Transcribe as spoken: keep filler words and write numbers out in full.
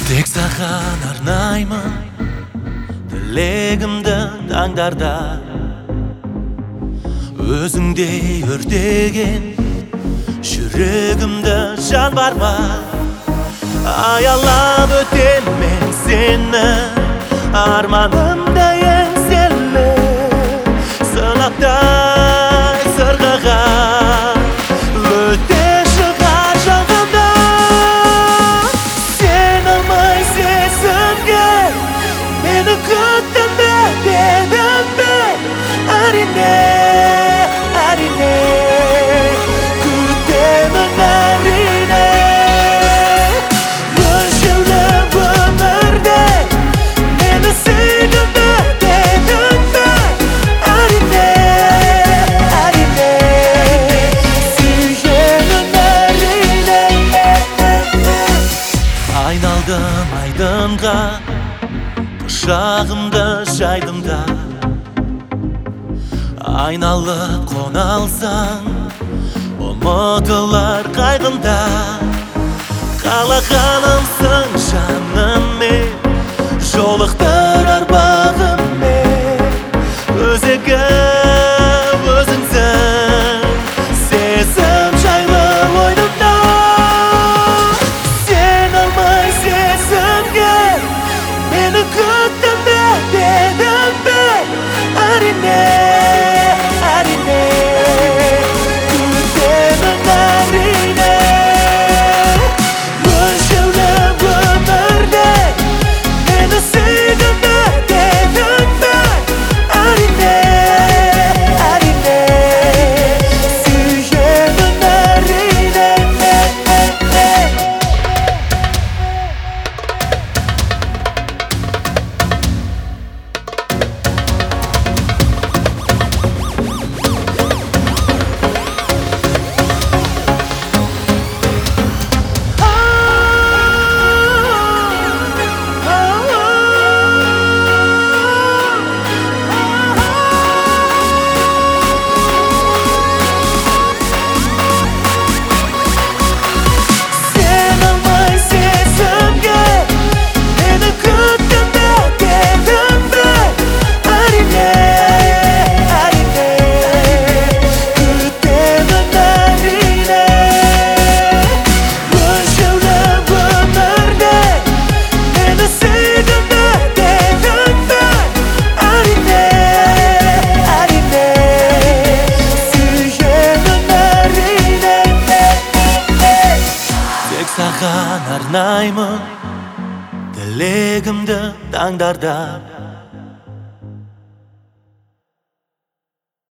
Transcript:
Tek sаған арнаймын тілегімді таңдарда, өзіңдей өртеген жүрегімді жан бар ма? Аялап өтем мен сені, арманымда еңселі сынаптай сырғыған өте шығар жалғанда. Сен алмай сезімге мені күттің бе, дедің бе? Әрине, әрине күтемін, әрине. Өлшеулі өмірде мені сүйдің бе, дедің бе? Әрине, әрине сүйемін, әрине. Айналдым айдынға, құшағымды жайдым да, айналып қона алсаң ұмытылар қайғында. Қалағанымсың жаныммен, жолықтырар бағыммен. Өзегім өзіңсің, сезім жайлы ойнымда. Сен алмай сезімге мені күттің бе, дедің бе? Әрине, әрине күтемін, әрине. Өлшеулі өмірде мені сүйдің бе, дедің бе? Әрине, әрине сүйемін, әрине. Саған арнаймын тілегімді таңдарда,